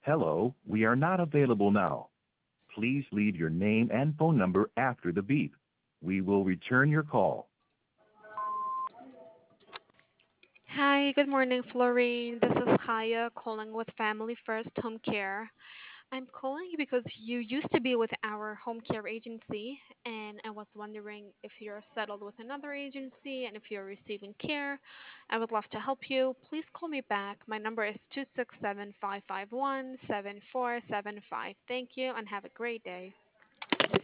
Hello, we are not available now. Please leave your name and phone number after the beep. We will return your call. Hi, good morning, Florine. This is Haya calling with Family First Home Care. I'm calling you because you used to be with our home care agency, and I was wondering if you're settled with another agency and if you're receiving care. I would love to help you. Please call me back. My number is 267 551 7475. Thank you and have a great day.